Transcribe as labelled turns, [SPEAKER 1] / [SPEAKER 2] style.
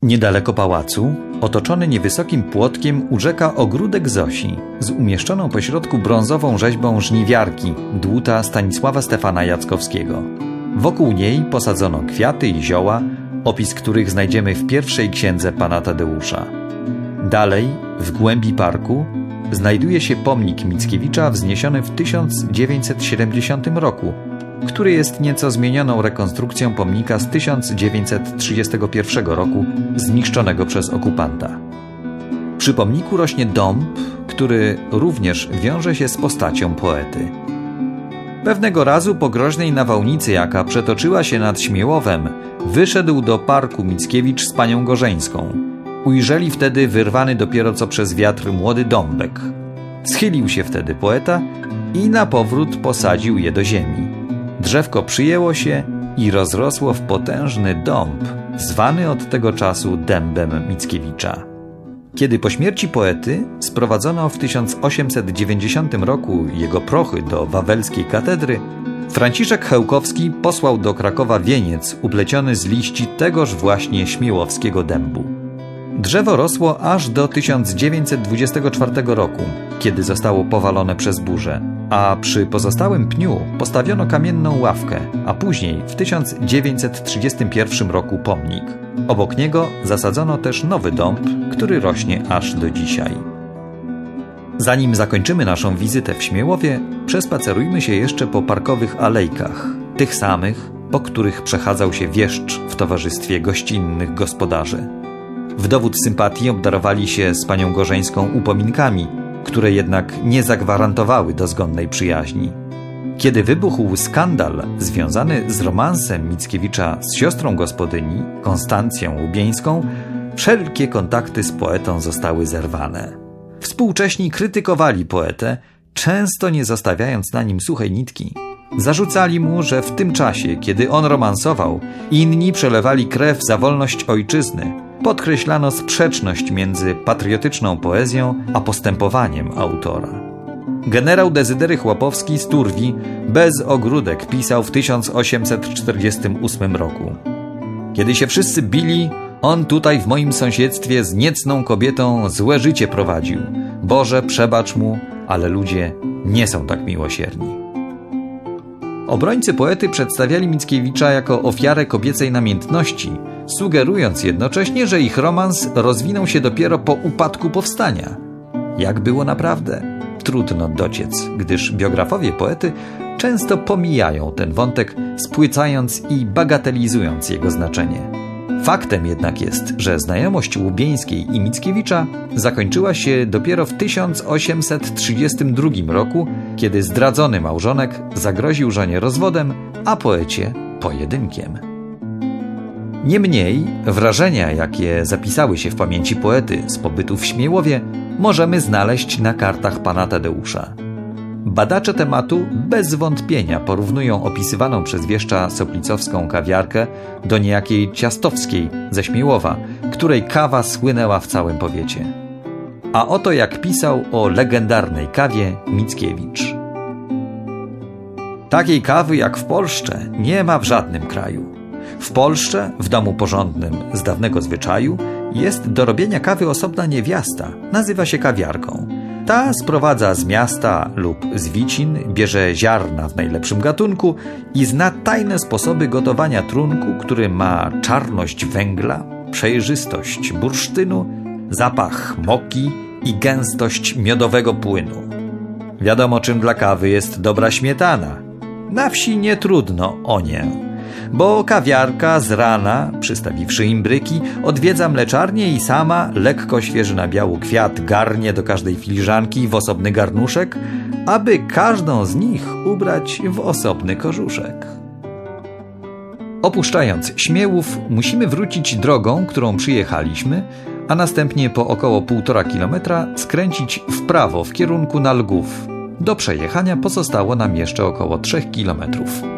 [SPEAKER 1] Niedaleko pałacu, otoczony niewysokim płotkiem, urzeka ogródek Zosi z umieszczoną pośrodku brązową rzeźbą żniwiarki dłuta Stanisława Stefana Jackowskiego. Wokół niej posadzono kwiaty i zioła, opis których znajdziemy w pierwszej księdze pana Tadeusza. Dalej, w głębi parku, znajduje się pomnik Mickiewicza wzniesiony w 1970 roku, który jest nieco zmienioną rekonstrukcją pomnika z 1931 roku, zniszczonego przez okupanta. Przy pomniku rośnie dąb, który również wiąże się z postacią poety. Pewnego razu po groźnej nawałnicy, jaka przetoczyła się nad Śmiałowem, wyszedł do parku Mickiewicz z panią Gorzeńską. Ujrzeli wtedy wyrwany dopiero co przez wiatr młody dąbek. Schylił się wtedy poeta i na powrót posadził je do ziemi. Drzewko przyjęło się i rozrosło w potężny dąb, zwany od tego czasu dębem Mickiewicza. Kiedy po śmierci poety sprowadzono w 1890 roku jego prochy do wawelskiej katedry, Franciszek Chełkowski posłał do Krakowa wieniec upleciony z liści tegoż właśnie śmiałowskiego dębu. Drzewo rosło aż do 1924 roku, kiedy zostało powalone przez burzę, a przy pozostałym pniu postawiono kamienną ławkę, a później w 1931 roku pomnik. Obok niego zasadzono też nowy dąb, który rośnie aż do dzisiaj. Zanim zakończymy naszą wizytę w Śmiałowie, przespacerujmy się jeszcze po parkowych alejkach, tych samych, po których przechadzał się wieszcz w towarzystwie gościnnych gospodarzy. W dowód sympatii obdarowali się z panią Gorzeńską upominkami, które jednak nie zagwarantowały dozgonnej przyjaźni. Kiedy wybuchł skandal związany z romansem Mickiewicza z siostrą gospodyni, Konstancją Łubieńską, wszelkie kontakty z poetą zostały zerwane. Współcześni krytykowali poetę, często nie zostawiając na nim suchej nitki. Zarzucali mu, że w tym czasie, kiedy on romansował, inni przelewali krew za wolność ojczyzny. Podkreślano sprzeczność między patriotyczną poezją a postępowaniem autora. Generał Dezydery Chłopowski z Turwi bez ogródek pisał w 1848 roku. Kiedy się wszyscy bili, on tutaj w moim sąsiedztwie z niecną kobietą złe życie prowadził. Boże, przebacz mu, ale ludzie nie są tak miłosierni. Obrońcy poety przedstawiali Mickiewicza jako ofiarę kobiecej namiętności, sugerując jednocześnie, że ich romans rozwinął się dopiero po upadku powstania. Jak było naprawdę? Trudno dociec, gdyż biografowie poety często pomijają ten wątek, spłycając i bagatelizując jego znaczenie. Faktem jednak jest, że znajomość Łubieńskiej i Mickiewicza zakończyła się dopiero w 1832 roku, kiedy zdradzony małżonek zagroził żonie rozwodem, a poecie pojedynkiem. Niemniej wrażenia, jakie zapisały się w pamięci poety z pobytu w Śmiałowie, możemy znaleźć na kartach pana Tadeusza. Badacze tematu bez wątpienia porównują opisywaną przez wieszcza soplicowską kawiarkę do niejakiej Ciastowskiej ze Śmiałowa, której kawa słynęła w całym powiecie. A oto jak pisał o legendarnej kawie Mickiewicz. Takiej kawy jak w Polsce nie ma w żadnym kraju. W Polsce, w domu porządnym z dawnego zwyczaju, jest do robienia kawy osobna niewiasta, nazywa się kawiarką. Ta sprowadza z miasta lub z wicin, bierze ziarna w najlepszym gatunku i zna tajne sposoby gotowania trunku, który ma czarność węgla, przejrzystość bursztynu, zapach moki i gęstość miodowego płynu. Wiadomo, czym dla kawy jest dobra śmietana. Na wsi nie trudno o nię, bo kawiarka z rana, przystawiwszy imbryki, odwiedza mleczarnię i sama, lekko świeży na biały kwiat, garnie do każdej filiżanki w osobny garnuszek, aby każdą z nich ubrać w osobny kożuszek. Opuszczając Śmiałów, musimy wrócić drogą, którą przyjechaliśmy, a następnie po około 1,5 kilometra skręcić w prawo w kierunku na Lgów. Do przejechania pozostało nam jeszcze około 3 kilometrów.